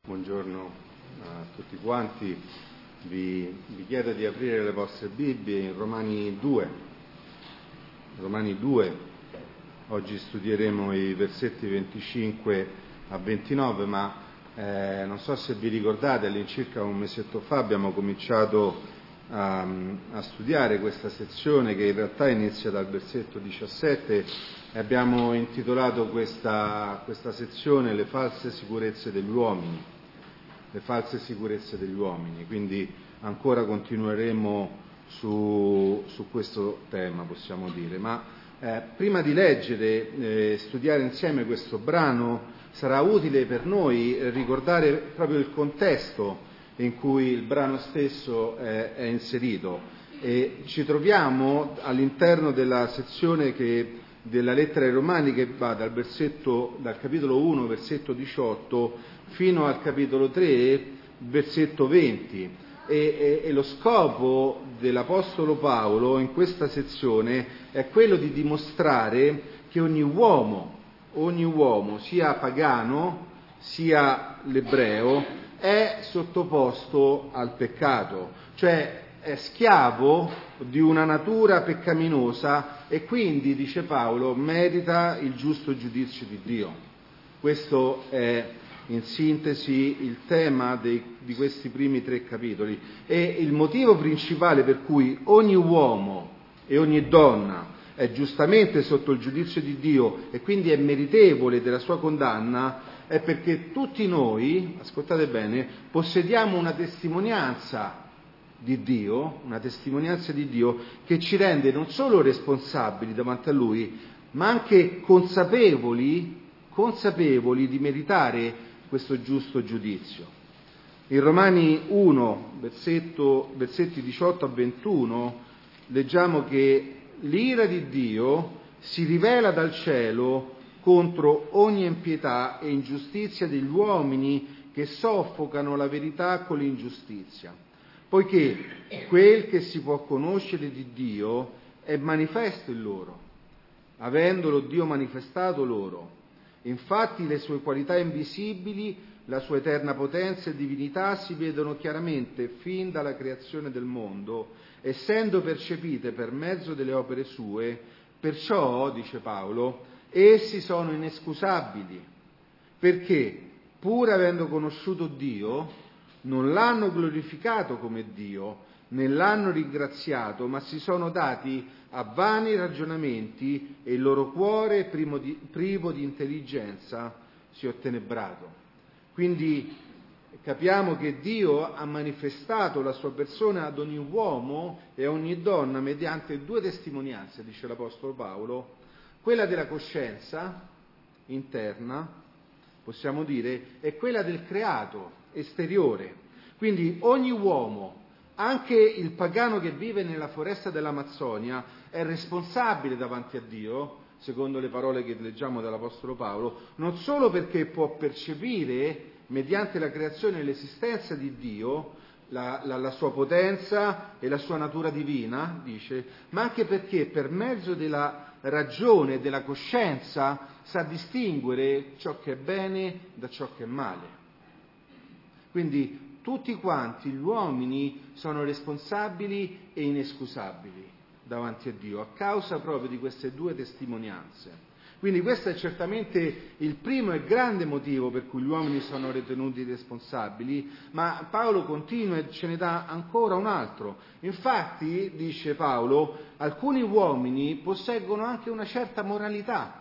Buongiorno a tutti quanti, vi chiedo di aprire le vostre Bibbie in Romani 2. Romani 2, oggi studieremo i versetti 25 a 29, ma non so se vi ricordate, all'incirca un mesetto fa abbiamo cominciato a studiare questa sezione che in realtà inizia dal versetto 17 e abbiamo intitolato questa sezione Le false sicurezze degli uomini. Le false sicurezze degli uomini, quindi ancora continueremo su questo tema, possiamo dire. Ma prima di leggere e studiare insieme questo brano sarà utile per noi ricordare proprio il contesto in cui il brano stesso è inserito. E ci troviamo all'interno della sezione della lettera ai Romani che va dal capitolo 1, versetto 18, fino al capitolo 3, versetto 20. E lo scopo dell'Apostolo Paolo in questa sezione è quello di dimostrare che ogni uomo, sia pagano sia l'ebreo, è sottoposto al peccato, cioè è schiavo di una natura peccaminosa e quindi, dice Paolo, merita il giusto giudizio di Dio. Questo è in sintesi il tema di questi primi 3 capitoli, e il motivo principale per cui ogni uomo e ogni donna è giustamente sotto il giudizio di Dio e quindi è meritevole della sua condanna è perché tutti noi, ascoltate bene, possediamo una testimonianza di Dio che ci rende non solo responsabili davanti a Lui, ma anche consapevoli di meritare questo giusto giudizio. In Romani 1, versetti 18 a 21, leggiamo che l'ira di Dio si rivela dal cielo contro ogni impietà e ingiustizia degli uomini che soffocano la verità con l'ingiustizia, poiché quel che si può conoscere di Dio è manifesto in loro, avendolo Dio manifestato loro. Infatti le sue qualità invisibili, la sua eterna potenza e divinità si vedono chiaramente fin dalla creazione del mondo, essendo percepite per mezzo delle opere sue, perciò, dice Paolo, essi sono inescusabili, perché, pur avendo conosciuto Dio, non l'hanno glorificato come Dio, né l'hanno ringraziato, ma si sono dati a vani ragionamenti e il loro cuore, privo di intelligenza, si è ottenebrato. Quindi capiamo che Dio ha manifestato la sua persona ad ogni uomo e a ogni donna mediante 2 testimonianze, dice l'Apostolo Paolo, quella della coscienza interna, possiamo dire, e quella del creato esteriore. Quindi ogni uomo, anche il pagano che vive nella foresta dell'Amazzonia, è responsabile davanti a Dio, secondo le parole che leggiamo dall'Apostolo Paolo, non solo perché può percepire, mediante la creazione e l'esistenza di Dio, la sua potenza e la sua natura divina, dice, ma anche perché per mezzo della ragione e della coscienza sa distinguere ciò che è bene da ciò che è male. Quindi tutti quanti gli uomini sono responsabili e inescusabili davanti a Dio, a causa proprio di queste 2 testimonianze. Quindi questo è certamente il primo e grande motivo per cui gli uomini sono ritenuti responsabili, ma Paolo continua e ce ne dà ancora un altro. Infatti, dice Paolo, alcuni uomini posseggono anche una certa moralità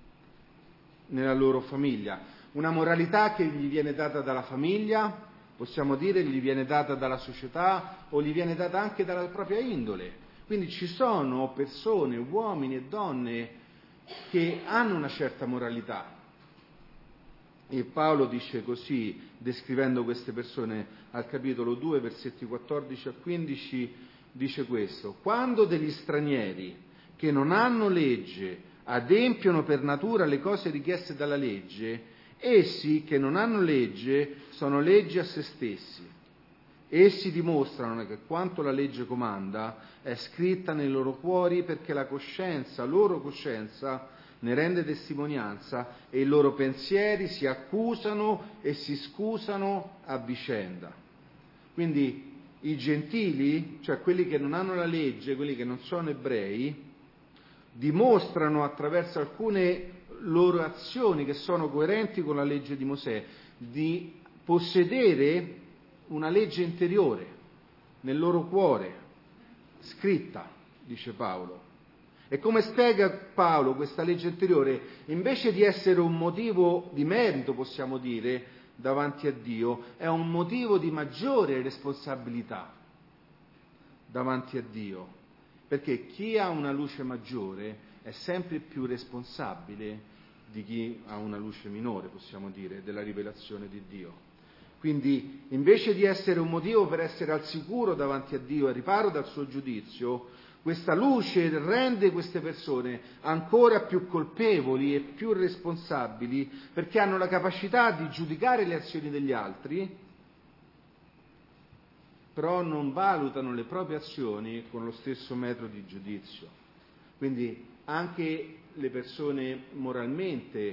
nella loro famiglia, una moralità che gli viene data dalla famiglia, possiamo dire gli viene data dalla società o gli viene data anche dalla propria indole. Quindi ci sono persone, uomini e donne che hanno una certa moralità. E Paolo dice così, descrivendo queste persone, al capitolo 2, versetti 14 a 15, dice questo: quando degli stranieri che non hanno legge adempiono per natura le cose richieste dalla legge, essi che non hanno legge sono leggi a se stessi. Essi dimostrano che quanto la legge comanda è scritta nei loro cuori, perché la loro coscienza ne rende testimonianza e i loro pensieri si accusano e si scusano a vicenda. Quindi i gentili, cioè quelli che non hanno la legge, quelli che non sono ebrei, dimostrano attraverso alcune loro azioni che sono coerenti con la legge di Mosè di possedere una legge interiore nel loro cuore, scritta, dice Paolo. E come spiega Paolo questa legge interiore, invece di essere un motivo di merito, possiamo dire, davanti a Dio, è un motivo di maggiore responsabilità davanti a Dio, perché chi ha una luce maggiore è sempre più responsabile di chi ha una luce minore, possiamo dire, della rivelazione di Dio. Quindi, invece di essere un motivo per essere al sicuro davanti a Dio e riparo dal suo giudizio, questa luce rende queste persone ancora più colpevoli e più responsabili, perché hanno la capacità di giudicare le azioni degli altri, però non valutano le proprie azioni con lo stesso metodo di giudizio. Quindi anche le persone moralmente,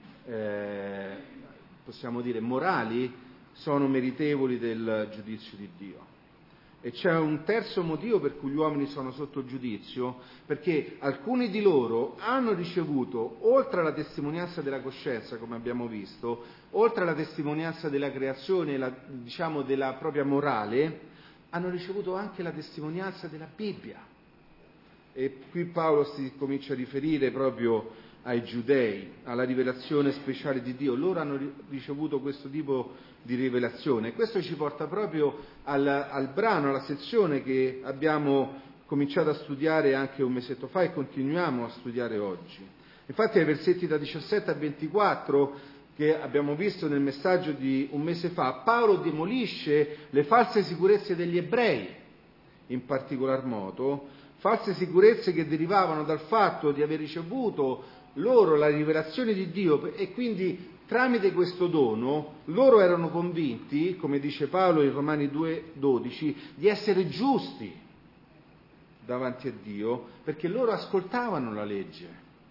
possiamo dire morali, sono meritevoli del giudizio di Dio. E c'è un terzo motivo per cui gli uomini sono sotto giudizio, perché alcuni di loro hanno ricevuto, oltre alla testimonianza della coscienza, come abbiamo visto, oltre alla testimonianza della creazione, diciamo della propria morale, hanno ricevuto anche la testimonianza della Bibbia. E qui Paolo si comincia a riferire proprio ai giudei, alla rivelazione speciale di Dio. Loro hanno ricevuto questo tipo di rivelazione. E questo ci porta proprio al brano, alla sezione che abbiamo cominciato a studiare anche un mesetto fa e continuiamo a studiare oggi. Infatti ai versetti da 17 a 24, che abbiamo visto nel messaggio di un mese fa, Paolo demolisce le false sicurezze degli ebrei, in particolar modo, false sicurezze che derivavano dal fatto di aver ricevuto loro la rivelazione di Dio e quindi tramite questo dono loro erano convinti, come dice Paolo in Romani 2,12, di essere giusti davanti a Dio perché loro ascoltavano la legge.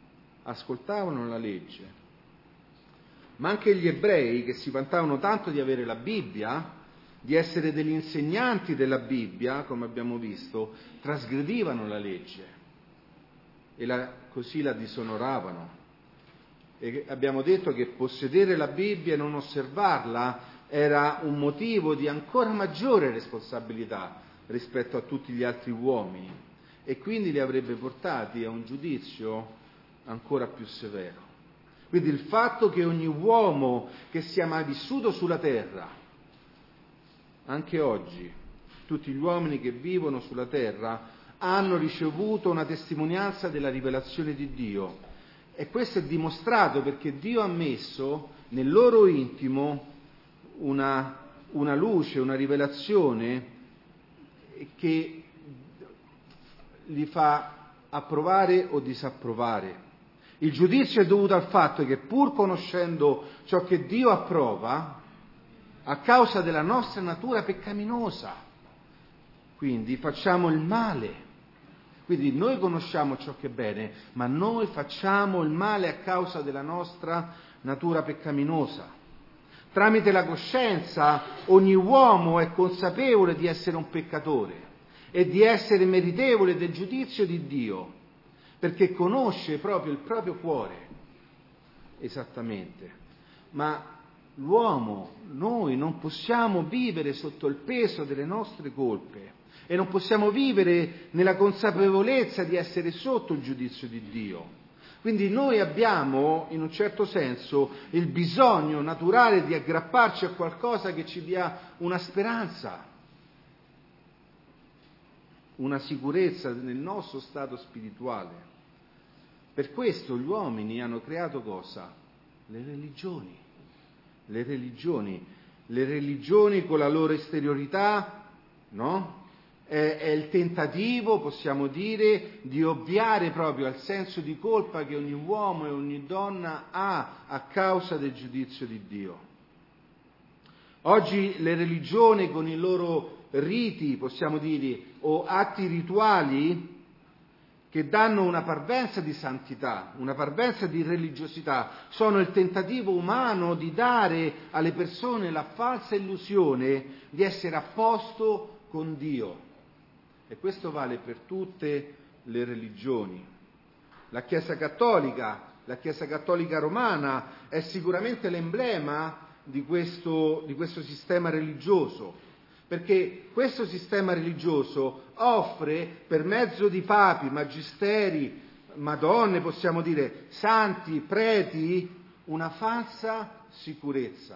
Ma anche gli ebrei, che si vantavano tanto di avere la Bibbia, di essere degli insegnanti della Bibbia, come abbiamo visto, trasgredivano la legge e così la disonoravano. E abbiamo detto che possedere la Bibbia e non osservarla era un motivo di ancora maggiore responsabilità rispetto a tutti gli altri uomini e quindi li avrebbe portati a un giudizio ancora più severo. Quindi il fatto che ogni uomo che sia mai vissuto sulla terra, anche oggi, tutti gli uomini che vivono sulla terra hanno ricevuto una testimonianza della rivelazione di Dio. E questo è dimostrato perché Dio ha messo nel loro intimo una luce, una rivelazione che li fa approvare o disapprovare. Il giudizio è dovuto al fatto che pur conoscendo ciò che Dio approva, a causa della nostra natura peccaminosa, quindi facciamo il male. Quindi noi conosciamo ciò che è bene, ma noi facciamo il male a causa della nostra natura peccaminosa. Tramite la coscienza ogni uomo è consapevole di essere un peccatore e di essere meritevole del giudizio di Dio, perché conosce proprio il proprio cuore, esattamente. Ma l'uomo, noi non possiamo vivere sotto il peso delle nostre colpe e non possiamo vivere nella consapevolezza di essere sotto il giudizio di Dio. Quindi noi abbiamo, in un certo senso, il bisogno naturale di aggrapparci a qualcosa che ci dia una speranza, una sicurezza nel nostro stato spirituale. Per questo gli uomini hanno creato cosa? Le religioni con la loro esteriorità, no? È il tentativo, possiamo dire, di ovviare proprio al senso di colpa che ogni uomo e ogni donna ha a causa del giudizio di Dio. Oggi le religioni con i loro riti, possiamo dire, o atti rituali, che danno una parvenza di santità, una parvenza di religiosità, sono il tentativo umano di dare alle persone la falsa illusione di essere a posto con Dio. E questo vale per tutte le religioni. La Chiesa Cattolica romana è sicuramente l'emblema di questo sistema religioso, perché questo sistema religioso offre, per mezzo di papi, magisteri, madonne, possiamo dire, santi, preti, una falsa sicurezza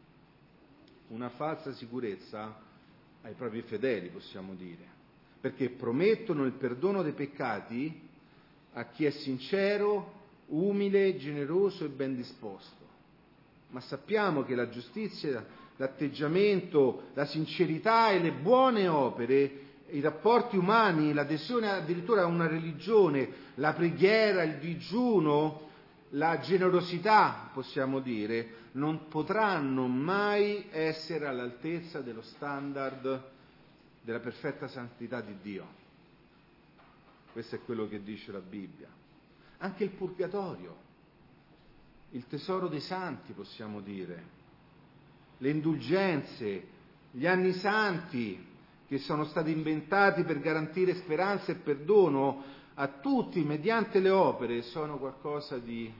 ai propri fedeli, possiamo dire, perché promettono il perdono dei peccati a chi è sincero, umile, generoso e ben disposto. Ma sappiamo che la giustizia, l'atteggiamento, la sincerità e le buone opere, i rapporti umani, l'adesione addirittura a una religione, la preghiera, il digiuno, la generosità, possiamo dire, non potranno mai essere all'altezza dello standard della perfetta santità di Dio. Questo è quello che dice la Bibbia. Anche il purgatorio, il tesoro dei santi, possiamo dire, le indulgenze, gli anni santi che sono stati inventati per garantire speranza e perdono a tutti mediante le opere, sono qualcosa di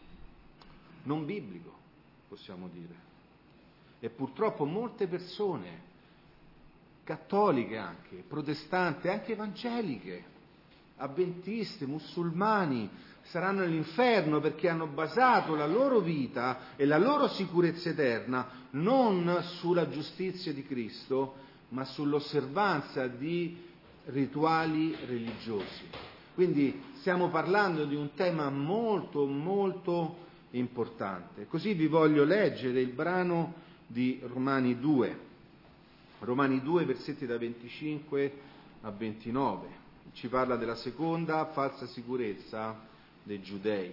non biblico, possiamo dire. E purtroppo molte persone, cattoliche anche, protestanti, anche evangeliche, avventiste, musulmani, saranno nell'inferno perché hanno basato la loro vita e la loro sicurezza eterna non sulla giustizia di Cristo, ma sull'osservanza di rituali religiosi. Quindi stiamo parlando di un tema molto, molto importante. Così vi voglio leggere il brano di Romani 2, versetti da 25 a 29. Ci parla della seconda falsa sicurezza dei giudei.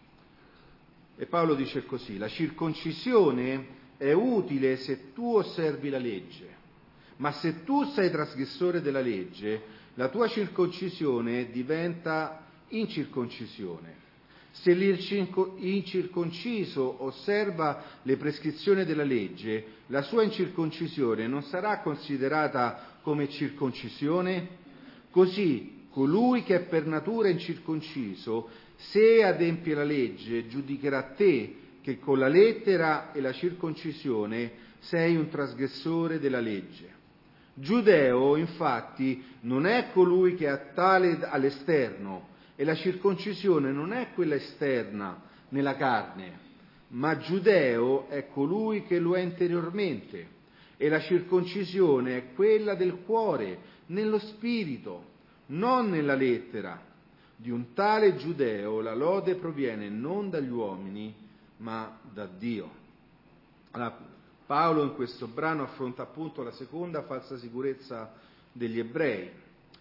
E Paolo dice così: la circoncisione è utile se tu osservi la legge, ma se tu sei trasgressore della legge, la tua circoncisione diventa incirconcisione. Se l'incirconciso osserva le prescrizioni della legge, la sua incirconcisione non sarà considerata come circoncisione? Così colui che è per natura incirconciso, se adempie la legge, giudicherà te che con la lettera e la circoncisione sei un trasgressore della legge. Giudeo, infatti, non è colui che è tale all'esterno, e la circoncisione non è quella esterna, nella carne, ma giudeo è colui che lo è interiormente, e la circoncisione è quella del cuore, nello spirito, non nella lettera. Di un tale giudeo la lode proviene non dagli uomini, ma da Dio. Allora, Paolo in questo brano affronta appunto la seconda falsa sicurezza degli ebrei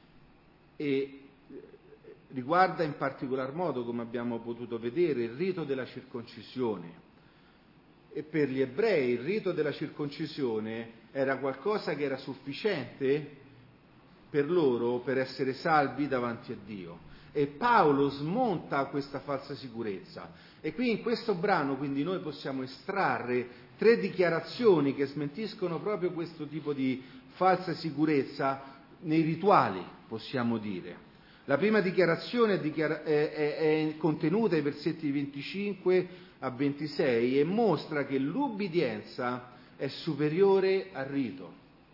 e riguarda in particolar modo, come abbiamo potuto vedere, il rito della circoncisione. E per gli ebrei il rito della circoncisione era qualcosa che era sufficiente per loro per essere salvi davanti a Dio. E Paolo smonta questa falsa sicurezza. E qui in questo brano quindi noi possiamo estrarre 3 dichiarazioni che smentiscono proprio questo tipo di falsa sicurezza nei rituali, possiamo dire. La prima dichiarazione è contenuta ai versetti 25 a 26 e mostra che l'ubbidienza è superiore al rito.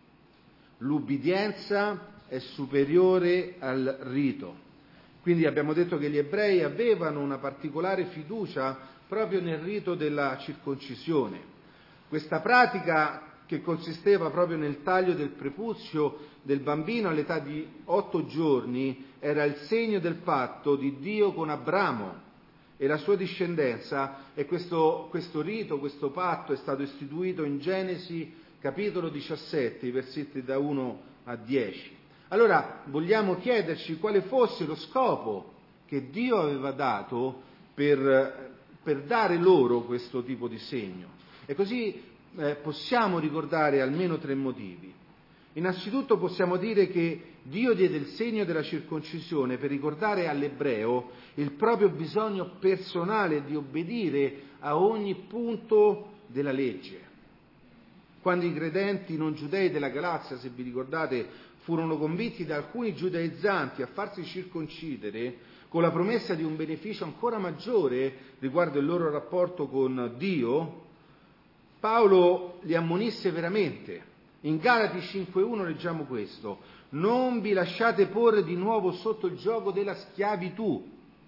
L'ubbidienza è superiore al rito. Quindi abbiamo detto che gli ebrei avevano una particolare fiducia proprio nel rito della circoncisione. Questa pratica, che consisteva proprio nel taglio del prepuzio del bambino all'età di 8 giorni, era il segno del patto di Dio con Abramo e la sua discendenza, e questo rito, questo patto è stato istituito in Genesi capitolo 17, versetti da 1 a 10. Allora vogliamo chiederci quale fosse lo scopo che Dio aveva dato per dare loro questo tipo di segno. E così possiamo ricordare almeno 3 motivi. Innanzitutto possiamo dire che Dio diede il segno della circoncisione per ricordare all'ebreo il proprio bisogno personale di obbedire a ogni punto della legge. Quando i credenti non giudei della Galazia, se vi ricordate, furono convinti da alcuni giudaizzanti a farsi circoncidere con la promessa di un beneficio ancora maggiore riguardo il loro rapporto con Dio, Paolo li ammonisse veramente. In Galati 5.1 leggiamo questo: non vi lasciate porre di nuovo sotto il giogo della schiavitù.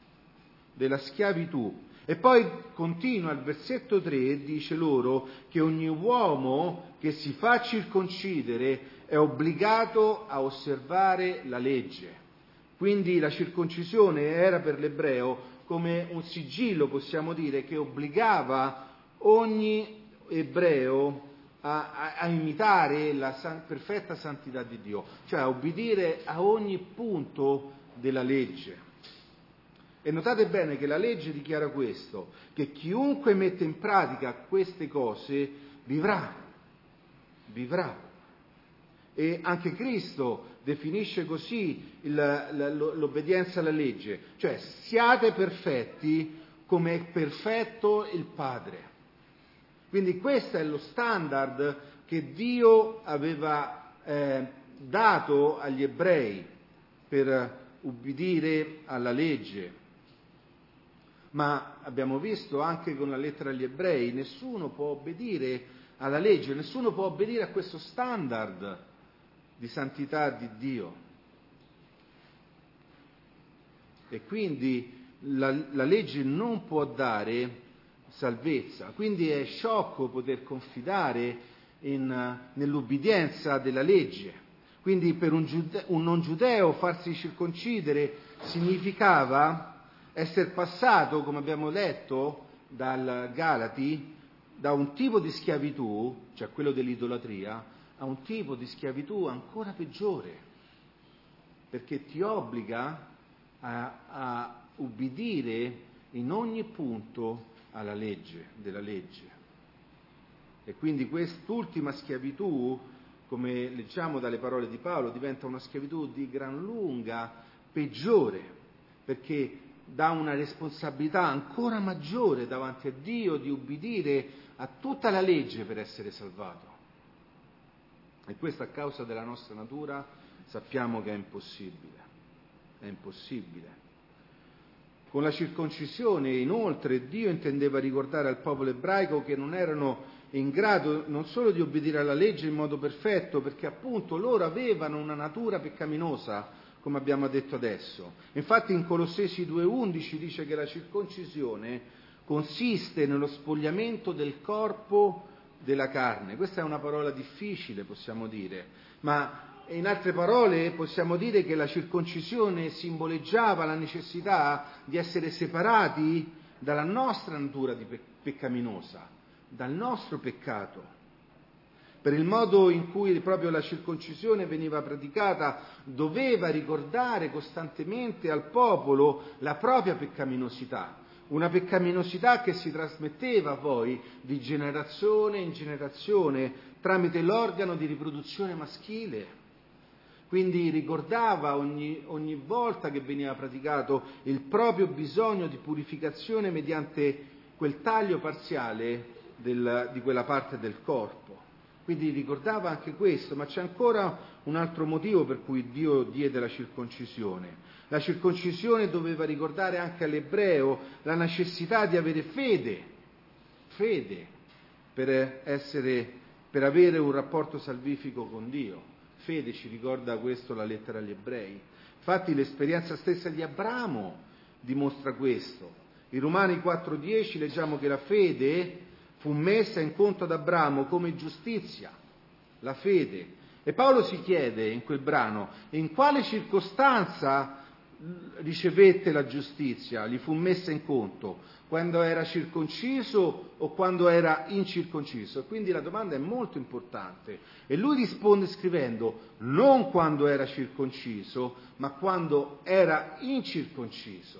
E poi continua al versetto 3 e dice loro che ogni uomo che si fa circoncidere è obbligato a osservare la legge. Quindi la circoncisione era per l'ebreo come un sigillo, possiamo dire, che obbligava ogni ebreo a imitare la perfetta santità di Dio, cioè a obbedire a ogni punto della legge. E notate bene che la legge dichiara questo, che chiunque mette in pratica queste cose vivrà. E anche Cristo definisce così l'obbedienza alla legge, cioè siate perfetti come è perfetto il Padre. Quindi questo è lo standard che Dio aveva dato agli ebrei per ubbidire alla legge. Ma abbiamo visto anche con la lettera agli ebrei, nessuno può obbedire alla legge, nessuno può obbedire a questo standard di santità di Dio. E quindi la legge non può dare salvezza, quindi è sciocco poter confidare nell'ubbidienza della legge. Quindi per un non giudeo farsi circoncidere significava essere passato, come abbiamo letto dal Galati, da un tipo di schiavitù, cioè quello dell'idolatria, a un tipo di schiavitù ancora peggiore, perché ti obbliga a ubbidire in ogni punto alla legge, della legge. E quindi quest'ultima schiavitù, come leggiamo dalle parole di Paolo, diventa una schiavitù di gran lunga peggiore, perché dà una responsabilità ancora maggiore davanti a Dio di ubbidire a tutta la legge per essere salvato. E questo a causa della nostra natura sappiamo che è impossibile. È impossibile. Con la circoncisione, inoltre, Dio intendeva ricordare al popolo ebraico che non erano in grado non solo di obbedire alla legge in modo perfetto, perché appunto loro avevano una natura peccaminosa, come abbiamo detto adesso. Infatti in Colossesi 2.11 dice che la circoncisione consiste nello spogliamento del corpo della carne. Questa è una parola difficile, possiamo dire, ma in altre parole possiamo dire che la circoncisione simboleggiava la necessità di essere separati dalla nostra natura peccaminosa, dal nostro peccato. Per il modo in cui proprio la circoncisione veniva praticata, doveva ricordare costantemente al popolo la propria peccaminosità, una peccaminosità che si trasmetteva poi di generazione in generazione tramite l'organo di riproduzione maschile. Quindi ricordava ogni volta che veniva praticato il proprio bisogno di purificazione mediante quel taglio parziale di quella parte del corpo. Quindi ricordava anche questo, ma c'è ancora un altro motivo per cui Dio diede la circoncisione. La circoncisione doveva ricordare anche all'ebreo la necessità di avere fede per avere un rapporto salvifico con Dio. Fede, ci ricorda questo la lettera agli ebrei. Infatti l'esperienza stessa di Abramo dimostra questo. In Romani 4.10 leggiamo che la fede fu messa in conto ad Abramo come giustizia, la fede. E Paolo si chiede in quel brano: in quale circostanza ricevette la giustizia, gli fu messa in conto? Quando era circonciso o quando era incirconciso? E quindi la domanda è molto importante. E lui risponde scrivendo: non quando era circonciso, ma quando era incirconciso.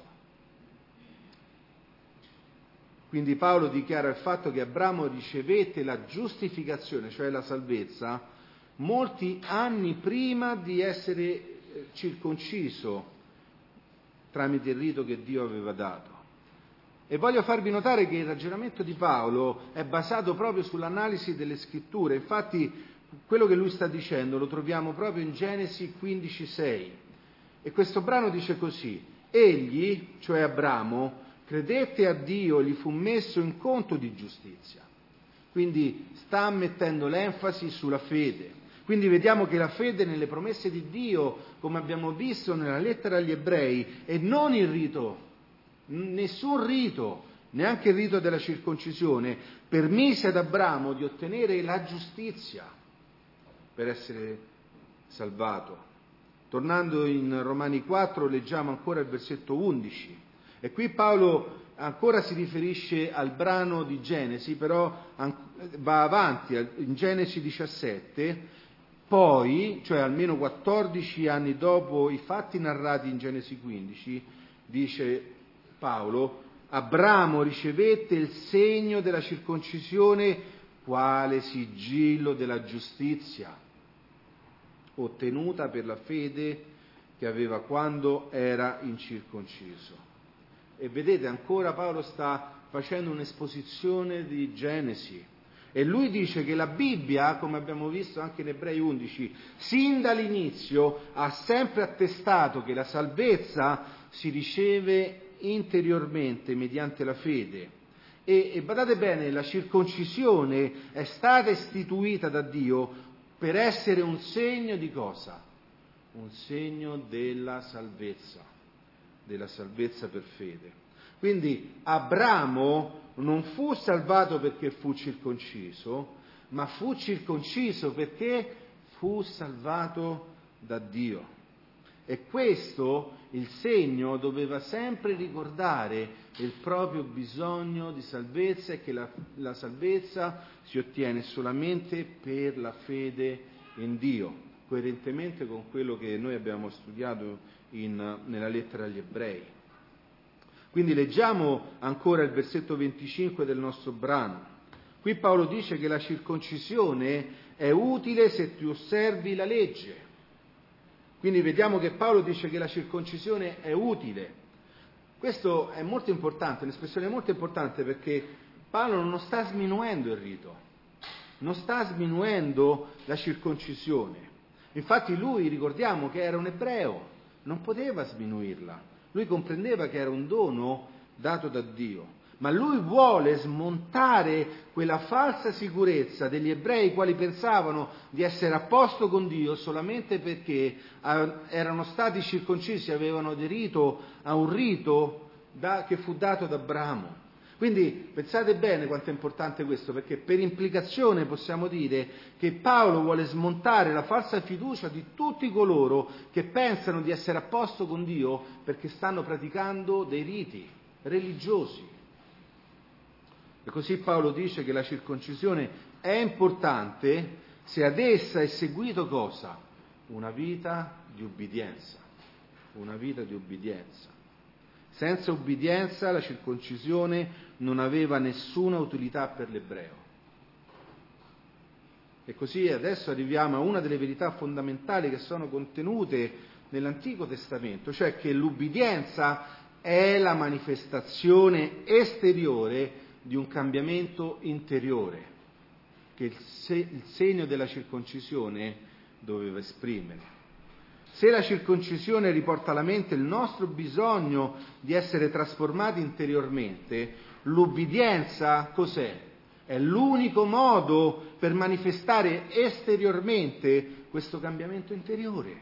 Quindi Paolo dichiara il fatto che Abramo ricevette la giustificazione, cioè la salvezza, molti anni prima di essere circonciso tramite il rito che Dio aveva dato. E voglio farvi notare che il ragionamento di Paolo è basato proprio sull'analisi delle scritture. Infatti quello che lui sta dicendo lo troviamo proprio in Genesi 15,6. E questo brano dice così: egli, cioè Abramo, credette a Dio e gli fu messo in conto di giustizia. Quindi sta mettendo l'enfasi sulla fede. Quindi vediamo che la fede nelle promesse di Dio, come abbiamo visto nella lettera agli Ebrei, e non il rito, nessun rito, neanche il rito della circoncisione, permise ad Abramo di ottenere la giustizia per essere salvato. Tornando in Romani 4, leggiamo ancora il versetto 11. E qui Paolo ancora si riferisce al brano di Genesi, però va avanti in Genesi 17, poi, cioè almeno 14 anni dopo i fatti narrati in Genesi 15, dice Paolo: Abramo ricevette il segno della circoncisione quale sigillo della giustizia, ottenuta per la fede che aveva quando era incirconciso. E vedete, ancora Paolo sta facendo un'esposizione di Genesi, e lui dice che la Bibbia, come abbiamo visto anche in Ebrei 11, sin dall'inizio ha sempre attestato che la salvezza si riceve interiormente mediante la fede. E badate bene, la circoncisione è stata istituita da Dio per essere un segno di cosa? Un segno della salvezza per fede. Quindi Abramo non fu salvato perché fu circonciso, ma fu circonciso perché fu salvato da Dio. E questo, il segno, doveva sempre ricordare il proprio bisogno di salvezza, e che la salvezza si ottiene solamente per la fede in Dio, coerentemente con quello che noi abbiamo studiato nella lettera agli Ebrei. Quindi leggiamo ancora il versetto 25 del nostro brano. Qui Paolo dice che la circoncisione è utile se tu osservi la legge. Quindi vediamo che Paolo dice che la circoncisione è utile. Questo è molto importante, un'espressione molto importante, perché Paolo non sta sminuendo il rito, non sta sminuendo la circoncisione. Infatti lui, ricordiamo che era un ebreo, non poteva sminuirla. Lui comprendeva che era un dono dato da Dio, ma lui vuole smontare quella falsa sicurezza degli ebrei, quali pensavano di essere a posto con Dio solamente perché erano stati circoncisi, avevano aderito a un rito che fu dato da Abramo. Quindi pensate bene quanto è importante questo, perché per implicazione possiamo dire che Paolo vuole smontare la falsa fiducia di tutti coloro che pensano di essere a posto con Dio perché stanno praticando dei riti religiosi. E così Paolo dice che la circoncisione è importante se ad essa è seguito cosa? Una vita di ubbidienza. Una vita di ubbidienza. Senza ubbidienza la circoncisione non aveva nessuna utilità per l'ebreo. E così adesso arriviamo a una delle verità fondamentali che sono contenute nell'Antico Testamento, cioè che l'ubbidienza è la manifestazione esteriore di un cambiamento interiore che il segno della circoncisione doveva esprimere. Se la circoncisione riporta alla mente il nostro bisogno di essere trasformati interiormente, l'ubbidienza cos'è? È l'unico modo per manifestare esteriormente questo cambiamento interiore.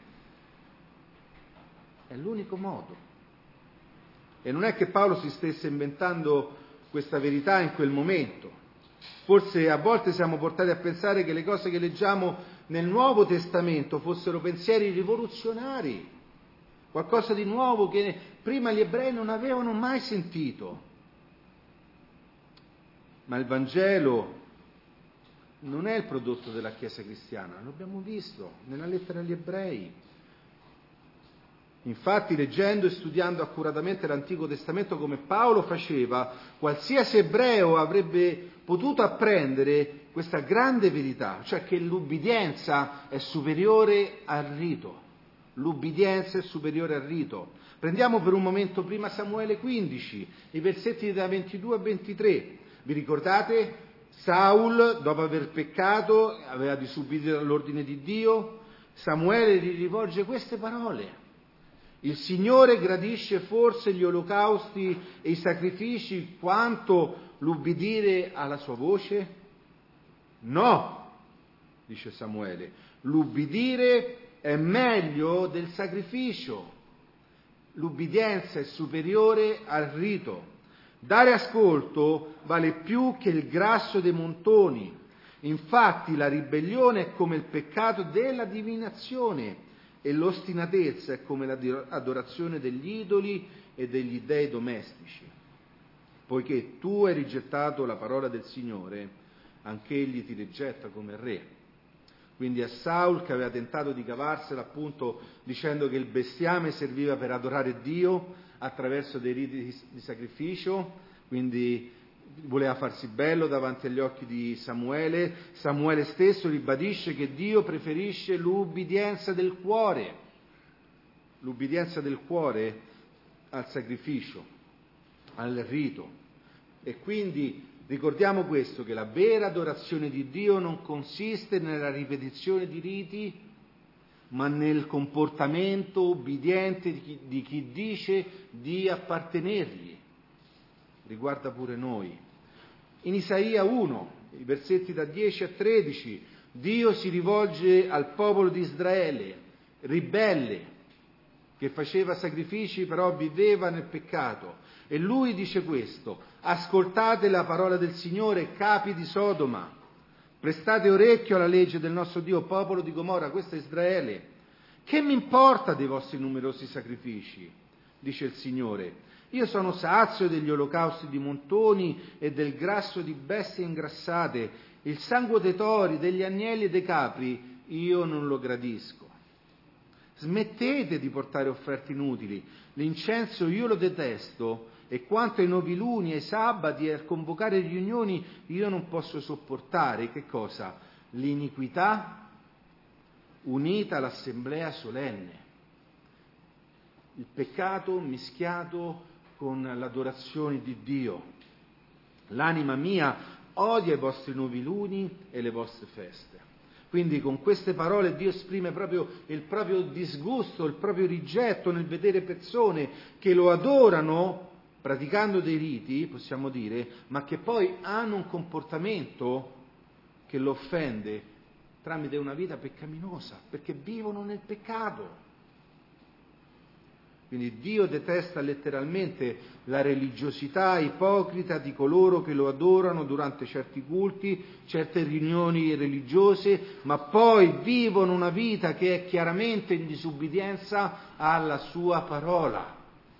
È l'unico modo. E non è che Paolo si stesse inventando questa verità in quel momento. Forse a volte siamo portati a pensare che le cose che leggiamo nel Nuovo Testamento fossero pensieri rivoluzionari, qualcosa di nuovo che prima gli ebrei non avevano mai sentito. Ma il Vangelo non è il prodotto della Chiesa cristiana, lo abbiamo visto nella lettera agli Ebrei. Infatti, leggendo e studiando accuratamente l'Antico Testamento come Paolo faceva, qualsiasi ebreo avrebbe potuto apprendere questa grande verità, cioè che l'ubbidienza è superiore al rito. L'ubbidienza è superiore al rito. Prendiamo per un momento prima Samuele 15, i versetti da 22 a 23. Vi ricordate? Saul, dopo aver peccato, aveva disubbidito all'ordine di Dio. Samuele gli rivolge queste parole: il Signore gradisce forse gli olocausti e i sacrifici quanto l'ubbidire alla sua voce? No, dice Samuele, l'ubbidire è meglio del sacrificio. L'ubbidienza è superiore al rito. Dare ascolto vale più che il grasso dei montoni. Infatti la ribellione è come il peccato della divinazione e l'ostinatezza è come l'adorazione degli idoli e degli dei domestici. Poiché tu hai rigettato la parola del Signore, anch'egli ti rigetta come re. Quindi a Saul, che aveva tentato di cavarsela appunto dicendo che il bestiame serviva per adorare Dio attraverso dei riti di sacrificio, quindi voleva farsi bello davanti agli occhi di Samuele. Samuele stesso ribadisce che Dio preferisce l'ubbidienza del cuore al sacrificio, al rito. E quindi ricordiamo questo, che la vera adorazione di Dio non consiste nella ripetizione di riti, ma nel comportamento ubbidiente di chi dice di appartenergli. Riguarda pure noi. In Isaia 1, i versetti da 10 a 13, Dio si rivolge al popolo di Israele, ribelle, che faceva sacrifici però viveva nel peccato. E lui dice questo: ascoltate la parola del Signore, capi di Sodoma, prestate orecchio alla legge del nostro Dio, popolo di Gomorra. Questo è Israele. Che mi importa dei vostri numerosi sacrifici? Dice il Signore. Io sono sazio degli olocausti di montoni e del grasso di bestie ingrassate. Il sangue dei tori, degli agnelli e dei capri io non lo gradisco. Smettete di portare offerte inutili. L'incenso io lo detesto, e quanto ai noviluni, ai sabati e a convocare riunioni io non posso sopportare. Che cosa? L'iniquità unita all'assemblea solenne. Il peccato mischiato con l'adorazione di Dio. L'anima mia odia i vostri noviluni e le vostre feste. Quindi con queste parole Dio esprime proprio il proprio disgusto, il proprio rigetto nel vedere persone che lo adorano praticando dei riti, possiamo dire, ma che poi hanno un comportamento che lo offende tramite una vita peccaminosa, perché vivono nel peccato. Quindi Dio detesta letteralmente la religiosità ipocrita di coloro che lo adorano durante certi culti, certe riunioni religiose, ma poi vivono una vita che è chiaramente in disubbidienza alla sua parola.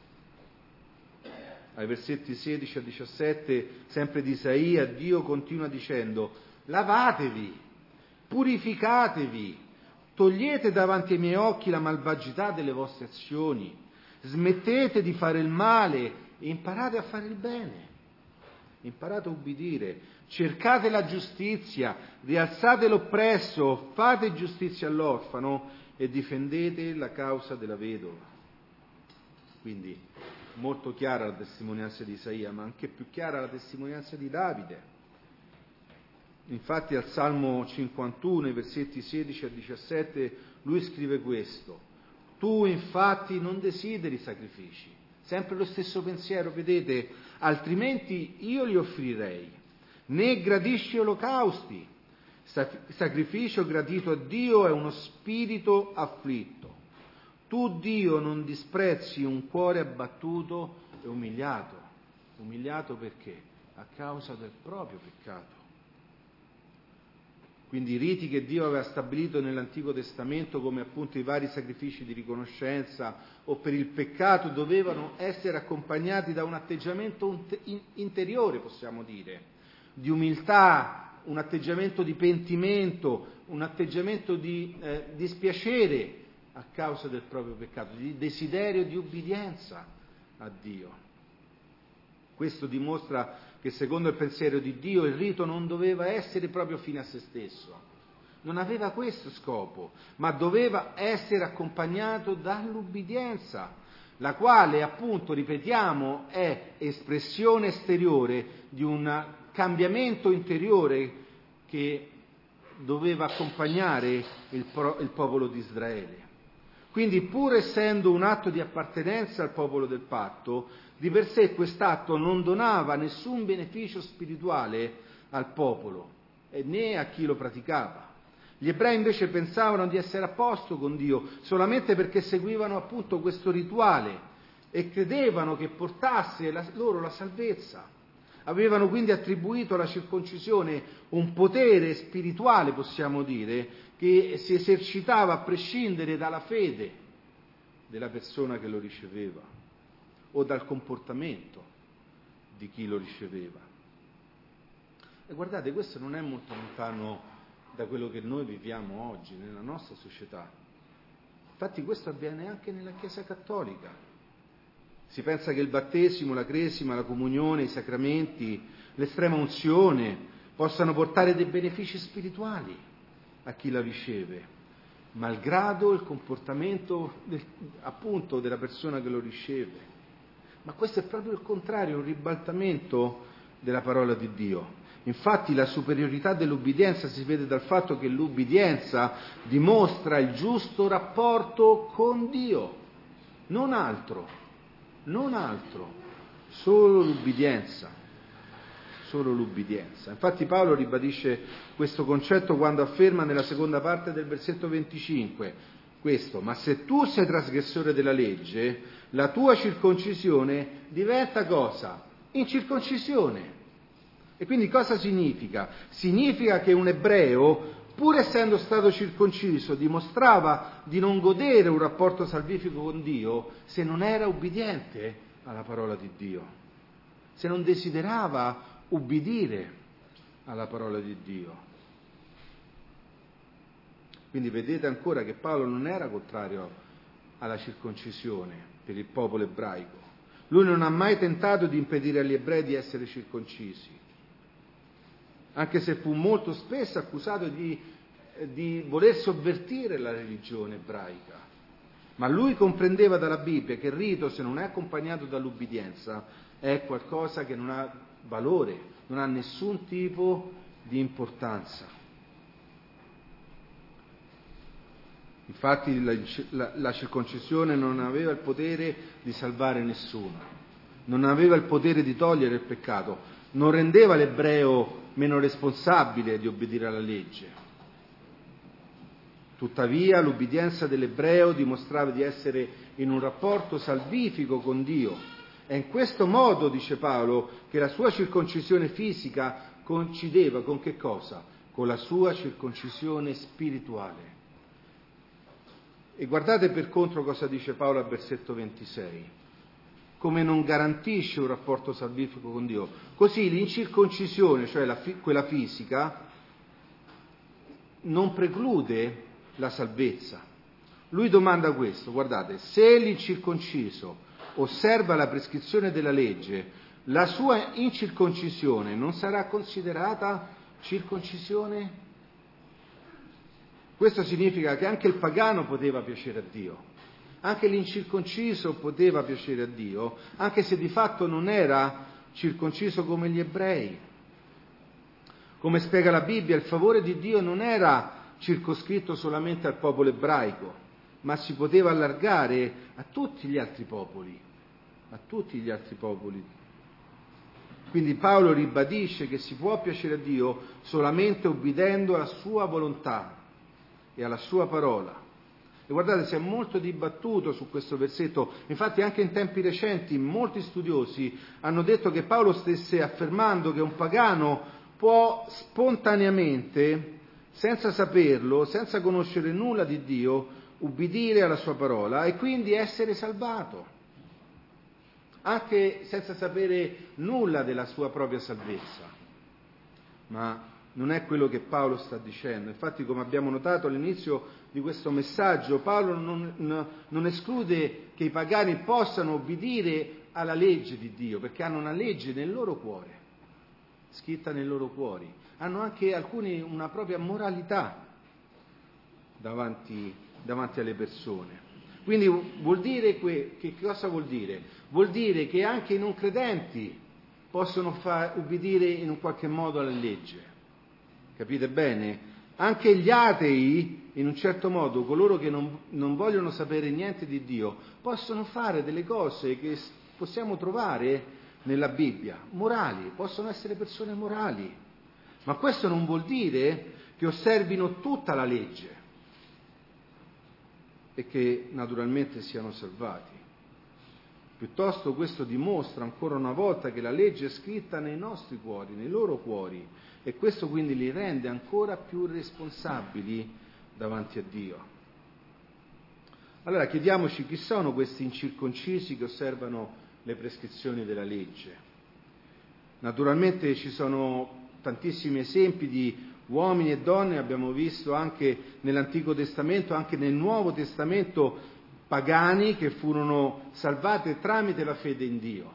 Ai versetti 16 a 17, sempre di Isaia, Dio continua dicendo: lavatevi, purificatevi, togliete davanti ai miei occhi la malvagità delle vostre azioni. Smettete di fare il male e imparate a fare il bene. Imparate a ubbidire. Cercate la giustizia, rialzate l'oppresso, fate giustizia all'orfano e difendete la causa della vedova. Quindi molto chiara la testimonianza di Isaia, ma anche più chiara la testimonianza di Davide. Infatti al Salmo 51, i versetti 16 a 17, lui scrive questo: tu infatti non desideri sacrifici, sempre lo stesso pensiero, vedete, altrimenti io li offrirei, né gradisci olocausti. Sacrificio gradito a Dio è uno spirito afflitto. Tu, Dio, non disprezzi un cuore abbattuto e umiliato. Umiliato perché? A causa del proprio peccato. Quindi i riti che Dio aveva stabilito nell'Antico Testamento, come appunto i vari sacrifici di riconoscenza o per il peccato, dovevano essere accompagnati da un atteggiamento interiore, possiamo dire, di umiltà, un atteggiamento di pentimento, un atteggiamento di dispiacere a causa del proprio peccato, di desiderio di ubbidienza a Dio. Questo dimostra che secondo il pensiero di Dio il rito non doveva essere proprio fine a se stesso. Non aveva questo scopo, ma doveva essere accompagnato dall'ubbidienza, la quale, appunto, ripetiamo, è espressione esteriore di un cambiamento interiore che doveva accompagnare il popolo di Israele. Quindi, pur essendo un atto di appartenenza al popolo del patto, di per sé quest'atto non donava nessun beneficio spirituale al popolo né a chi lo praticava. Gli ebrei invece pensavano di essere a posto con Dio solamente perché seguivano appunto questo rituale e credevano che portasse loro la salvezza. Avevano quindi attribuito alla circoncisione un potere spirituale, possiamo dire, che si esercitava a prescindere dalla fede della persona che lo riceveva o dal comportamento di chi lo riceveva. E guardate, questo non è molto lontano da quello che noi viviamo oggi nella nostra società. Infatti questo avviene anche nella Chiesa cattolica. Si pensa che il battesimo, la cresima, la comunione, i sacramenti, l'estrema unzione possano portare dei benefici spirituali a chi la riceve, malgrado il comportamento appunto della persona che lo riceve. Ma questo è proprio il contrario, un ribaltamento della parola di Dio. Infatti la superiorità dell'ubbidienza si vede dal fatto che l'ubbidienza dimostra il giusto rapporto con Dio, non altro, solo l'ubbidienza. Infatti Paolo ribadisce questo concetto quando afferma nella seconda parte del versetto 25 questo: ma se tu sei trasgressore della legge, la tua circoncisione diventa cosa? Incirconcisione. E quindi cosa significa? Significa che un ebreo, pur essendo stato circonciso, dimostrava di non godere un rapporto salvifico con Dio se non era ubbidiente alla parola di Dio, se non desiderava ubbidire alla parola di Dio. Quindi vedete ancora che Paolo non era contrario alla circoncisione per il popolo ebraico. Lui non ha mai tentato di impedire agli ebrei di essere circoncisi, anche se fu molto spesso accusato di voler sovvertire la religione ebraica. Ma lui comprendeva dalla Bibbia che il rito, se non è accompagnato dall'ubbidienza, è qualcosa che non ha valore, non ha nessun tipo di importanza. Infatti la circoncisione non aveva il potere di salvare nessuno, non aveva il potere di togliere il peccato, non rendeva l'ebreo meno responsabile di obbedire alla legge. Tuttavia l'ubbidienza dell'ebreo dimostrava di essere in un rapporto salvifico con Dio. È in questo modo, dice Paolo, che la sua circoncisione fisica coincideva con che cosa? Con la sua circoncisione spirituale. E guardate per contro cosa dice Paolo al versetto 26. Come non garantisce un rapporto salvifico con Dio, così l'incirconcisione, cioè quella fisica, non preclude la salvezza. Lui domanda questo, guardate: se l'incirconciso osserva la prescrizione della legge, la sua incirconcisione non sarà considerata circoncisione? Questo significa che anche il pagano poteva piacere a Dio, anche l'incirconciso poteva piacere a Dio, anche se di fatto non era circonciso come gli ebrei. Come spiega la Bibbia, il favore di Dio non era circoscritto solamente al popolo ebraico, ma si poteva allargare a tutti gli altri popoli, Quindi Paolo ribadisce che si può piacere a Dio solamente obbedendo alla sua volontà e alla sua parola. E guardate, si è molto dibattuto su questo versetto, infatti anche in tempi recenti molti studiosi hanno detto che Paolo stesse affermando che un pagano può spontaneamente, senza saperlo, senza conoscere nulla di Dio, ubbidire alla sua parola e quindi essere salvato, anche senza sapere nulla della sua propria salvezza. Ma non è quello che Paolo sta dicendo. Infatti, come abbiamo notato all'inizio di questo messaggio, Paolo non esclude che i pagani possano obbedire alla legge di Dio, perché hanno una legge nel loro cuore. scritta nei loro cuori. Hanno anche alcuni una propria moralità davanti alle persone. Quindi vuol dire che cosa vuol dire? Vuol dire che anche i non credenti possono ubbidire in un qualche modo alla legge. Capite bene? Anche gli atei, in un certo modo, coloro che non vogliono sapere niente di Dio, possono fare delle cose che possiamo trovare nella Bibbia, morali, possono essere persone morali. Ma questo non vuol dire che osservino tutta la legge e che naturalmente siano salvati. Piuttosto questo dimostra ancora una volta che la legge è scritta nei nostri cuori, nei loro cuori, e questo quindi li rende ancora più responsabili davanti a Dio. Allora chiediamoci chi sono questi incirconcisi che osservano le prescrizioni della legge. Naturalmente ci sono tantissimi esempi di uomini e donne, abbiamo visto anche nell'Antico Testamento, anche nel Nuovo Testamento, pagani che furono salvate tramite la fede in Dio.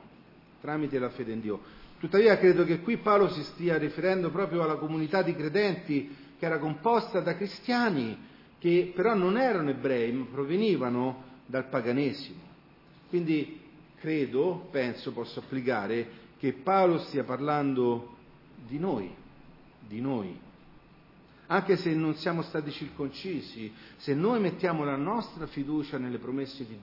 Tuttavia credo che qui Paolo si stia riferendo proprio alla comunità di credenti che era composta da cristiani che però non erano ebrei, ma provenivano dal paganesimo. Quindi penso, posso applicare che Paolo stia parlando di noi. Anche se non siamo stati circoncisi, se noi mettiamo la nostra fiducia nelle promesse di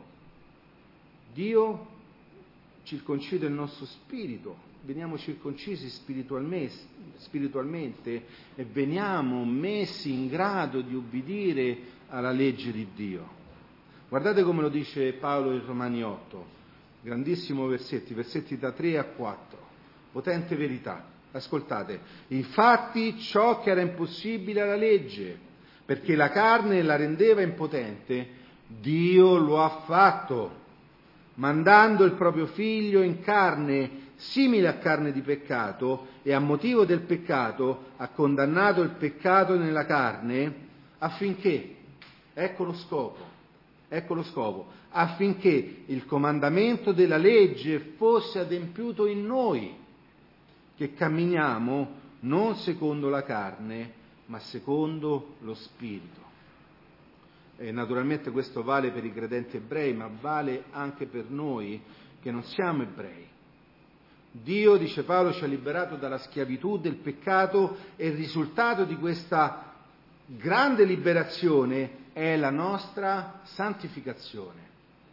Dio circoncide il nostro spirito, veniamo circoncisi spiritualmente e veniamo messi in grado di ubbidire alla legge di Dio. Guardate come lo dice Paolo in Romani 8, grandissimo versetti da 3 a 4, potente verità. Ascoltate, infatti ciò che era impossibile alla legge, perché la carne la rendeva impotente, Dio lo ha fatto, mandando il proprio figlio in carne simile a carne di peccato, e a motivo del peccato ha condannato il peccato nella carne, affinché, ecco lo scopo, affinché il comandamento della legge fosse adempiuto in noi, che camminiamo non secondo la carne, ma secondo lo Spirito. E naturalmente questo vale per i credenti ebrei, ma vale anche per noi che non siamo ebrei. Dio, dice Paolo, ci ha liberato dalla schiavitù del peccato e il risultato di questa grande liberazione è la nostra santificazione.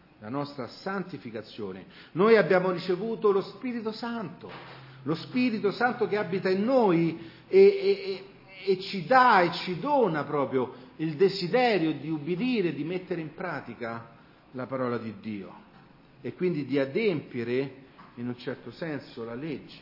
Noi abbiamo ricevuto lo Spirito Santo che abita in noi e ci dà e ci dona proprio il desiderio di ubbidire, di mettere in pratica la parola di Dio e quindi di adempiere in un certo senso la legge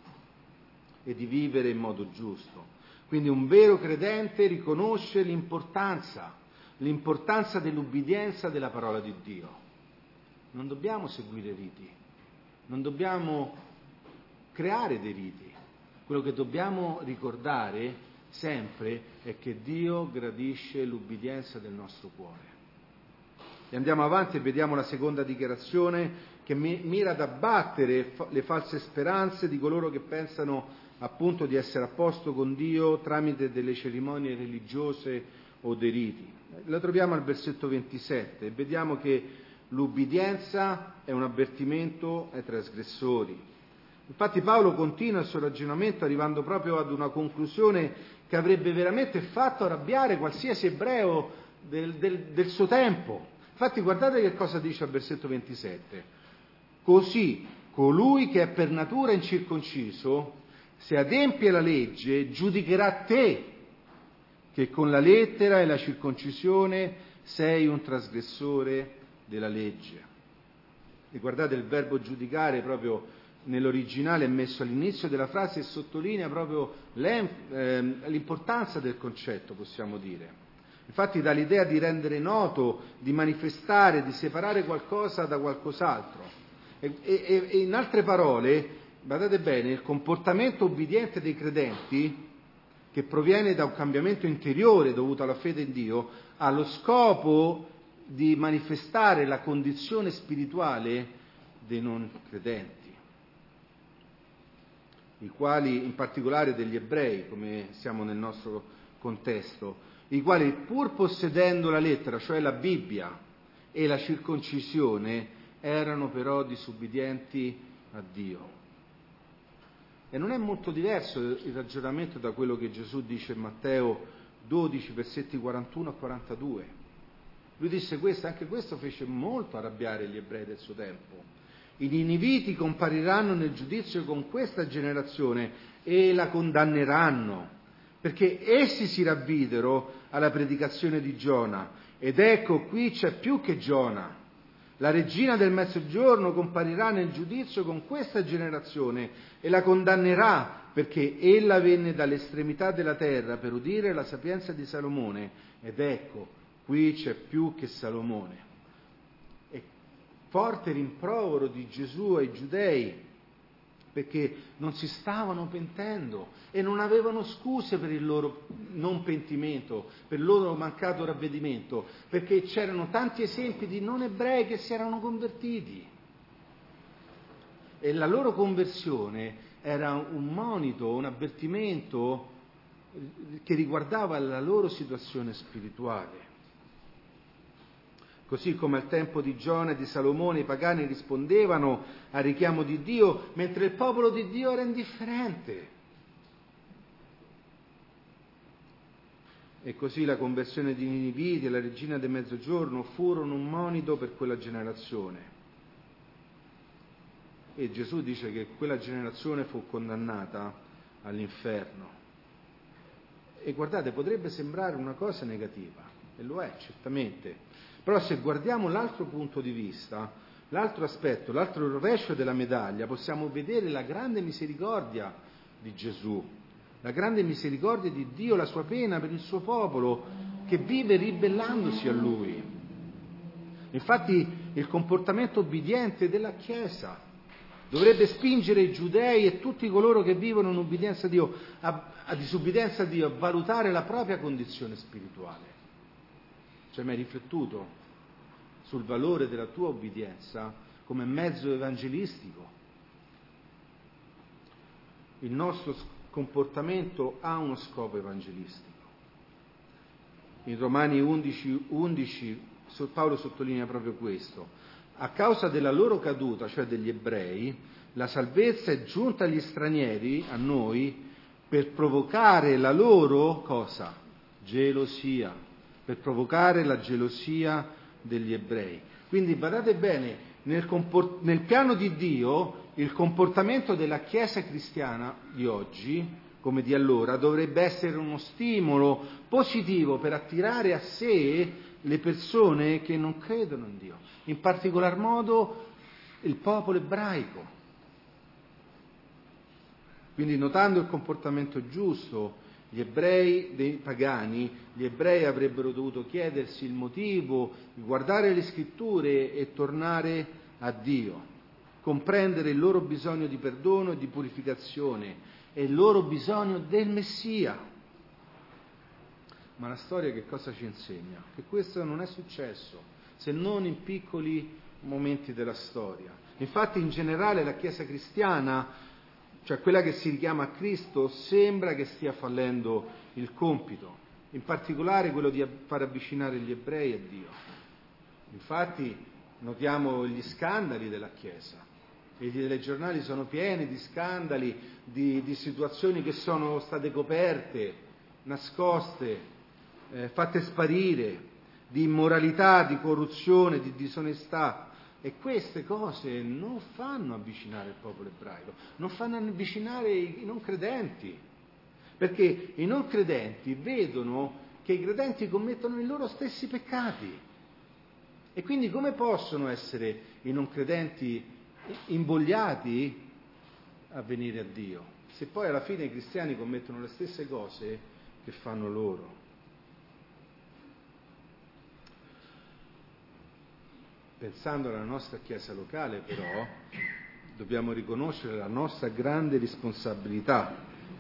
e di vivere in modo giusto. Quindi un vero credente riconosce l'importanza dell'ubbidienza della parola di Dio. Non dobbiamo seguire riti, non dobbiamo creare dei riti. Quello che dobbiamo ricordare sempre è che Dio gradisce l'ubbidienza del nostro cuore. E andiamo avanti e vediamo la seconda dichiarazione che mira ad abbattere le false speranze di coloro che pensano appunto di essere a posto con Dio tramite delle cerimonie religiose o dei riti. La troviamo al versetto 27 e vediamo che l'ubbidienza è un avvertimento ai trasgressori. Infatti Paolo continua il suo ragionamento arrivando proprio ad una conclusione che avrebbe veramente fatto arrabbiare qualsiasi ebreo del suo tempo. Infatti guardate che cosa dice al versetto 27. Così colui che è per natura incirconciso, se adempie la legge, giudicherà te, che con la lettera e la circoncisione sei un trasgressore della legge. E guardate il verbo giudicare proprio nell'originale è messo all'inizio della frase e sottolinea proprio l'importanza del concetto, possiamo dire. Infatti dà l'idea di rendere noto, di manifestare, di separare qualcosa da qualcos'altro. E in altre parole, guardate bene, il comportamento obbediente dei credenti, che proviene da un cambiamento interiore dovuto alla fede in Dio, ha lo scopo di manifestare la condizione spirituale dei non credenti. i quali, in particolare degli ebrei, come siamo nel nostro contesto, i quali pur possedendo la lettera, cioè la Bibbia e la circoncisione, erano però disubbidienti a Dio. E non è molto diverso il ragionamento da quello che Gesù dice in Matteo 12, versetti 41 a 42. Lui disse questo, anche questo fece molto arrabbiare gli ebrei del suo tempo. I niniviti compariranno nel giudizio con questa generazione e la condanneranno, perché essi si ravvidero alla predicazione di Giona, ed ecco qui c'è più che Giona. La regina del mezzogiorno comparirà nel giudizio con questa generazione e la condannerà, perché ella venne dall'estremità della terra per udire la sapienza di Salomone, ed ecco, qui c'è più che Salomone. E forte rimprovero di Gesù ai giudei, perché non si stavano pentendo e non avevano scuse per il loro non pentimento, per il loro mancato ravvedimento, perché c'erano tanti esempi di non ebrei che si erano convertiti e la loro conversione era un monito, un avvertimento che riguardava la loro situazione spirituale. Così come al tempo di Giona e di Salomone i pagani rispondevano al richiamo di Dio, mentre il popolo di Dio era indifferente. E così la conversione di Niniviti e la regina del mezzogiorno furono un monito per quella generazione. E Gesù dice che quella generazione fu condannata all'inferno. E guardate, potrebbe sembrare una cosa negativa, e lo è certamente. Però se guardiamo l'altro punto di vista, l'altro aspetto, l'altro rovescio della medaglia, possiamo vedere la grande misericordia di Gesù, la grande misericordia di Dio, la sua pena per il suo popolo che vive ribellandosi a Lui. Infatti il comportamento obbediente della Chiesa dovrebbe spingere i giudei e tutti coloro che vivono in obbedienza a Dio, a disubbidienza a Dio, a valutare la propria condizione spirituale. Ci hai mai riflettuto sul valore della tua obbedienza come mezzo evangelistico? Il nostro comportamento ha uno scopo evangelistico. In Romani 11, Paolo sottolinea proprio questo. A causa della loro caduta, cioè degli ebrei, la salvezza è giunta agli stranieri, a noi, per provocare la loro cosa? Gelosia. Per provocare la gelosia degli ebrei. Quindi badate bene, nel piano di Dio il comportamento della Chiesa cristiana di oggi, come di allora, dovrebbe essere uno stimolo positivo per attirare a sé le persone che non credono in Dio, in particolar modo il popolo ebraico. Quindi notando il comportamento giusto, gli ebrei dei pagani, gli ebrei avrebbero dovuto chiedersi il motivo, guardare le scritture e tornare a Dio, comprendere il loro bisogno di perdono e di purificazione e il loro bisogno del Messia. Ma la storia che cosa ci insegna? Che questo non è successo, se non in piccoli momenti della storia. Infatti in generale la Chiesa cristiana, cioè quella che si richiama a Cristo, sembra che stia fallendo il compito, in particolare quello di far avvicinare gli ebrei a Dio. Infatti notiamo gli scandali della Chiesa, i telegiornali sono pieni di scandali, di situazioni che sono state coperte, nascoste, fatte sparire, di immoralità, di corruzione, di disonestà. E queste cose non fanno avvicinare il popolo ebraico, non fanno avvicinare i non credenti, perché i non credenti vedono che i credenti commettono i loro stessi peccati. E quindi come possono essere i non credenti invogliati a venire a Dio, se poi alla fine i cristiani commettono le stesse cose che fanno loro? Pensando alla nostra Chiesa locale, però, dobbiamo riconoscere la nostra grande responsabilità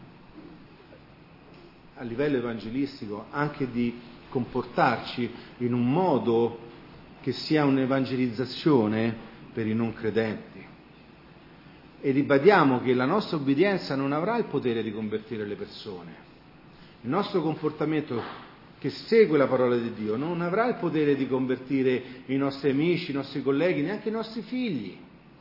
a livello evangelistico, anche di comportarci in un modo che sia un'evangelizzazione per i non credenti. e ribadiamo che la nostra obbedienza non avrà il potere di convertire le persone. Il nostro comportamento che segue la parola di Dio non avrà il potere di convertire i nostri amici, i nostri colleghi, neanche i nostri figli.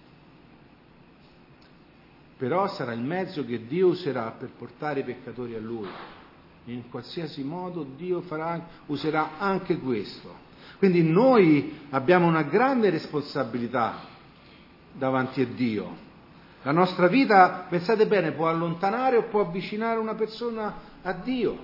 Però sarà il mezzo che Dio userà per portare i peccatori a Lui. In qualsiasi modo Dio userà anche questo. Quindi noi abbiamo una grande responsabilità davanti a Dio. La nostra vita, pensate bene, può allontanare o può avvicinare una persona a Dio.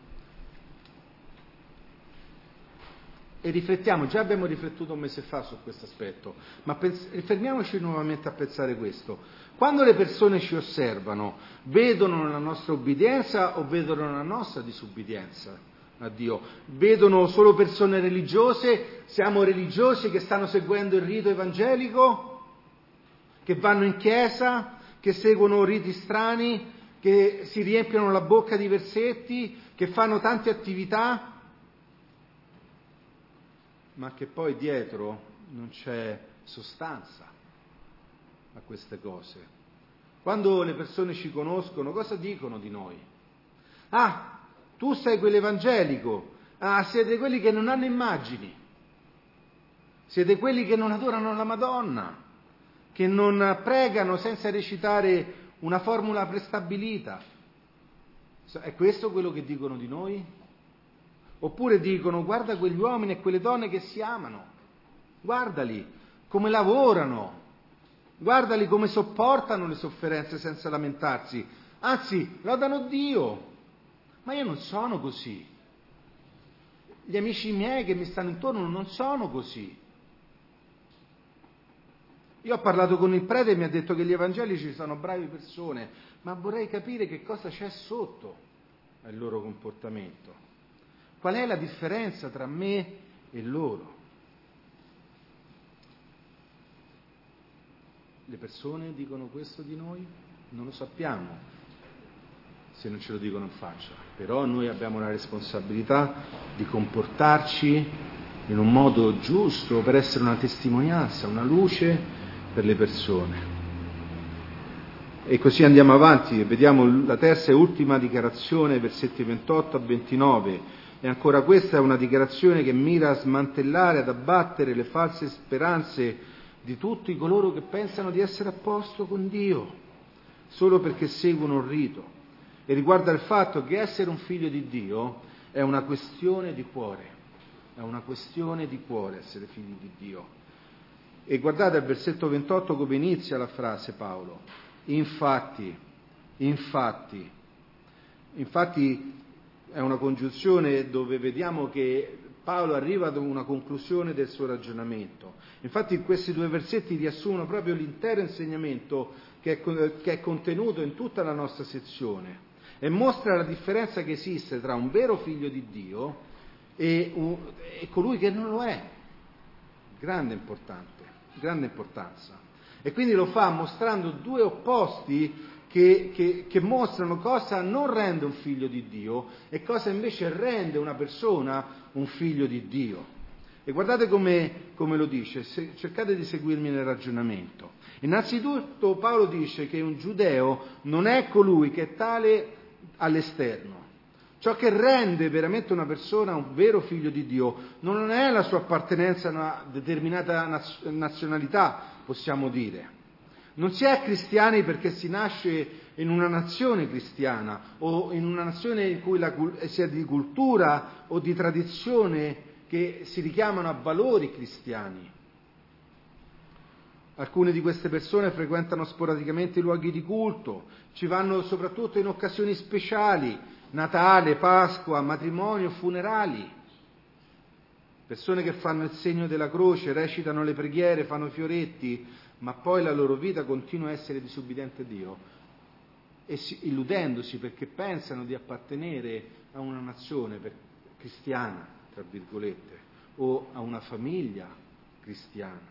E riflettiamo, già abbiamo riflettuto un mese fa su questo aspetto, ma fermiamoci nuovamente a pensare questo. Quando le persone ci osservano, vedono la nostra obbedienza o vedono la nostra disubbidienza a Dio? Vedono solo persone religiose, siamo religiosi che stanno seguendo il rito evangelico? Che vanno in chiesa, che seguono riti strani, che si riempiono la bocca di versetti, che fanno tante attività, ma che poi dietro non c'è sostanza a queste cose. Quando le persone ci conoscono, cosa dicono di noi? Ah, tu sei quell'evangelico, ah, siete quelli che non hanno immagini, siete quelli che non adorano la Madonna, che non pregano senza recitare una formula prestabilita. È questo quello che dicono di noi? Oppure dicono: guarda quegli uomini e quelle donne che si amano, guardali come lavorano, guardali come sopportano le sofferenze senza lamentarsi, anzi lodano Dio. Ma io non sono così, gli amici miei che mi stanno intorno non sono così. Io ho parlato con il prete e mi ha detto che gli evangelici sono bravi persone, ma vorrei capire che cosa c'è sotto al loro comportamento. Qual è la differenza tra me e loro? Le persone dicono questo di noi? Non lo sappiamo se non ce lo dicono in faccia, però noi abbiamo la responsabilità di comportarci in un modo giusto per essere una testimonianza, una luce per le persone. E così andiamo avanti e vediamo la terza e ultima dichiarazione, versetti 28 a 29. E ancora questa è una dichiarazione che mira a smantellare, ad abbattere le false speranze di tutti coloro che pensano di essere a posto con Dio, solo perché seguono un rito. E riguarda il fatto che essere un figlio di Dio è una questione di cuore, è una questione di cuore essere figli di Dio. E guardate al versetto 28 come inizia la frase Paolo. Infatti è una congiunzione dove vediamo che Paolo arriva ad una conclusione del suo ragionamento. Infatti questi due versetti riassumono proprio l'intero insegnamento che è contenuto in tutta la nostra sezione e mostra la differenza che esiste tra un vero figlio di Dio e colui che non lo è. Grande importanza. E quindi lo fa mostrando due opposti che mostrano cosa non rende un figlio di Dio e cosa invece rende una persona un figlio di Dio. E guardate come lo dice, cercate di seguirmi nel ragionamento. Innanzitutto Paolo dice che un giudeo non è colui che è tale all'esterno. Ciò che rende veramente una persona un vero figlio di Dio non è la sua appartenenza a una determinata nazionalità, possiamo dire. Non si è cristiani perché si nasce in una nazione cristiana o in una nazione in cui sia di cultura o di tradizione che si richiamano a valori cristiani. Alcune di queste persone frequentano sporadicamente i luoghi di culto, ci vanno soprattutto in occasioni speciali, Natale, Pasqua, matrimonio, funerali. Persone che fanno il segno della croce, recitano le preghiere, fanno fioretti, ma poi la loro vita continua a essere disubbidiente a Dio, illudendosi perché pensano di appartenere a una nazione cristiana, tra virgolette, o a una famiglia cristiana.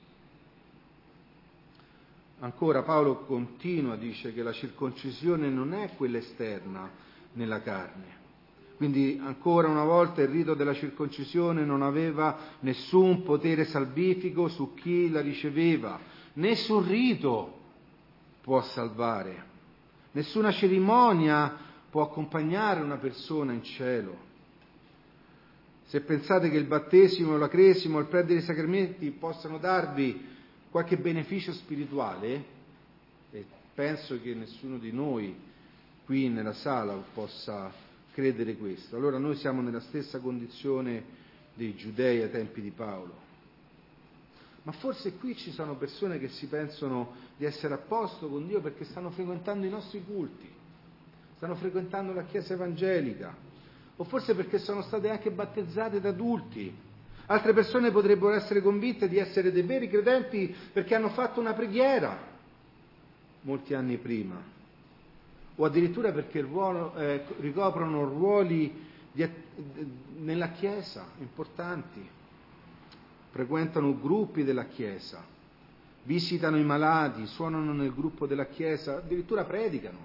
Ancora Paolo continua, dice che la circoncisione non è quella esterna nella carne. Quindi ancora una volta il rito della circoncisione non aveva nessun potere salvifico su chi la riceveva, né sul rito. può salvare. Nessuna cerimonia può accompagnare una persona in cielo. Se pensate che il battesimo, la cresima o il prendere i sacramenti possano darvi qualche beneficio spirituale, e penso che nessuno di noi qui nella sala possa credere questo, allora noi siamo nella stessa condizione dei giudei ai tempi di Paolo. Ma forse qui ci sono persone che si pensano di essere a posto con Dio perché stanno frequentando i nostri culti, stanno frequentando la Chiesa evangelica, o forse perché sono state anche battezzate da adulti. Altre persone potrebbero essere convinte di essere dei veri credenti perché hanno fatto una preghiera molti anni prima, o addirittura perché ricoprono ruoli nella Chiesa importanti, frequentano gruppi della Chiesa, visitano i malati, suonano nel gruppo della Chiesa, addirittura predicano,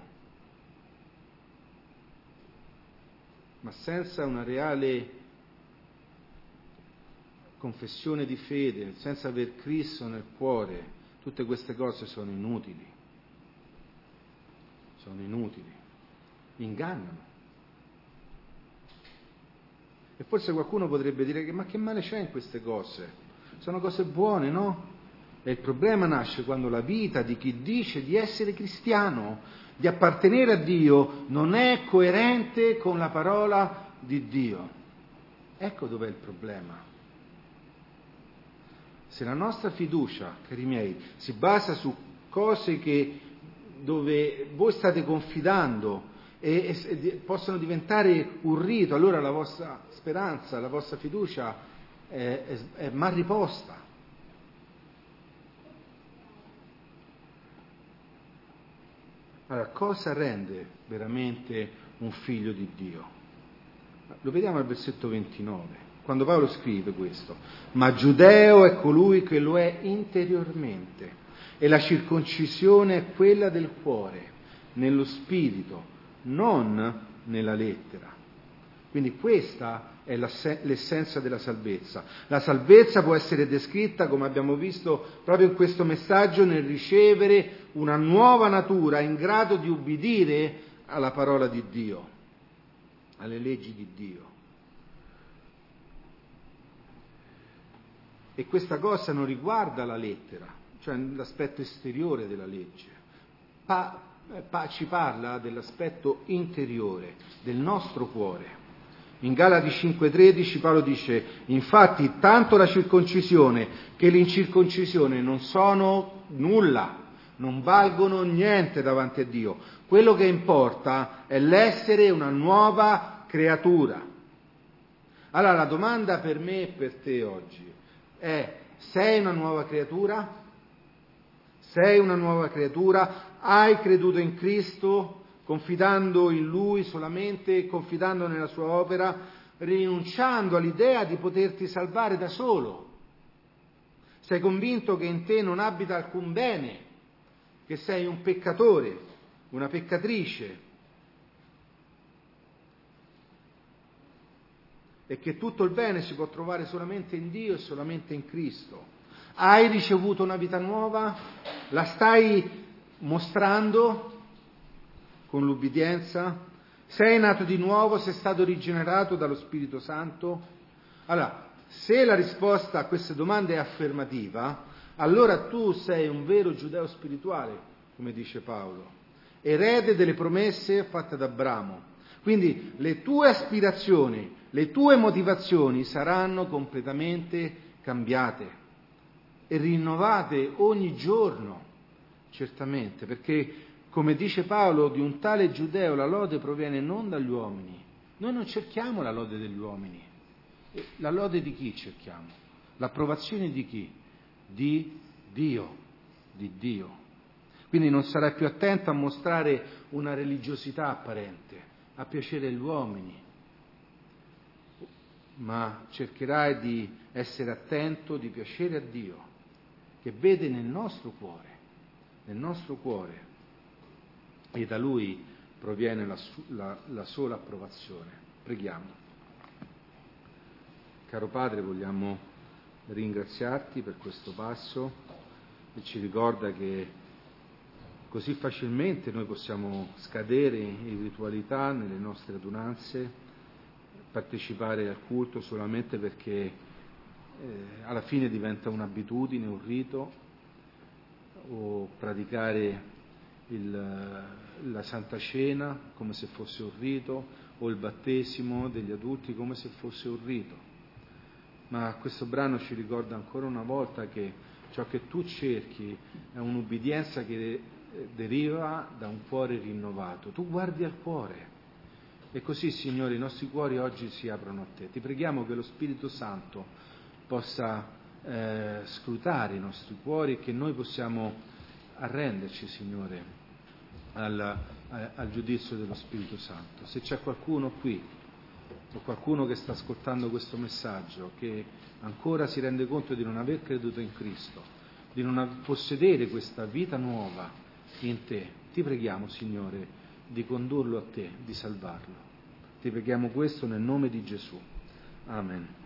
ma senza una reale confessione di fede, senza aver Cristo nel cuore, tutte queste cose sono inutili, ingannano. E forse qualcuno potrebbe dire ma che male c'è in queste cose? Sono cose buone, no? E il problema nasce quando la vita di chi dice di essere cristiano, di appartenere a Dio, non è coerente con la parola di Dio. Ecco dov'è il problema. Se la nostra fiducia, cari miei, si basa su cose dove voi state confidando e possono diventare un rito, allora la vostra speranza, la vostra fiducia è mal riposta. Allora, cosa rende veramente un figlio di Dio? Lo vediamo al versetto 29, quando Paolo scrive questo: ma giudeo è colui che lo è interiormente, e la circoncisione è quella del cuore, nello spirito, non nella lettera. Quindi questa è l'essenza della salvezza. La salvezza può essere descritta, come abbiamo visto proprio in questo messaggio, nel ricevere una nuova natura in grado di ubbidire alla parola di Dio, alle leggi di Dio. E questa cosa non riguarda la lettera, cioè l'aspetto esteriore della legge. Ci parla dell'aspetto interiore, del nostro cuore. In Galati 5,13 Paolo dice: infatti tanto la circoncisione che l'incirconcisione non sono nulla, non valgono niente davanti a Dio. Quello che importa è l'essere una nuova creatura. Allora la domanda per me e per te oggi è: sei una nuova creatura? Sei una nuova creatura? Hai creduto in Cristo, confidando in Lui solamente, confidando nella sua opera, rinunciando all'idea di poterti salvare da solo? Sei convinto che in te non abita alcun bene, che sei un peccatore, una peccatrice, e che tutto il bene si può trovare solamente in Dio e solamente in Cristo? Hai ricevuto una vita nuova? La stai mostrando con l'ubbidienza? Sei nato di nuovo? Sei stato rigenerato dallo Spirito Santo? Allora, se la risposta a queste domande è affermativa, allora tu sei un vero giudeo spirituale, come dice Paolo, erede delle promesse fatte ad Abramo. Quindi le tue aspirazioni, le tue motivazioni saranno completamente cambiate e rinnovate ogni giorno, certamente, perché, come dice Paolo, di un tale giudeo la lode proviene non dagli uomini. Noi non cerchiamo la lode degli uomini. La lode di chi cerchiamo? L'approvazione di chi? Di Dio, di Dio. Quindi non sarai più attento a mostrare una religiosità apparente, a piacere agli uomini, ma cercherai di essere attento, di piacere a Dio, che vede nel nostro cuore, e da Lui proviene la sola approvazione. Preghiamo. Caro Padre, vogliamo ringraziarti per questo passo che ci ricorda che così facilmente noi possiamo scadere in ritualità nelle nostre adunanze, partecipare al culto solamente perché alla fine diventa un'abitudine, un rito, o praticare la Santa Cena come se fosse un rito, o il battesimo degli adulti come se fosse un rito. Ma questo brano ci ricorda ancora una volta che ciò che tu cerchi è un'ubbidienza che deriva da un cuore rinnovato. Tu guardi al cuore. E così, Signore, i nostri cuori oggi si aprono a Te. Ti preghiamo che lo Spirito Santo possa scrutare i nostri cuori e che noi possiamo arrenderci, Signore, al giudizio dello Spirito Santo. Se c'è qualcuno qui, o qualcuno che sta ascoltando questo messaggio, che ancora si rende conto di non aver creduto in Cristo, di non possedere questa vita nuova in Te, ti preghiamo, Signore, di condurlo a Te, di salvarlo. Ti preghiamo questo nel nome di Gesù. Amen.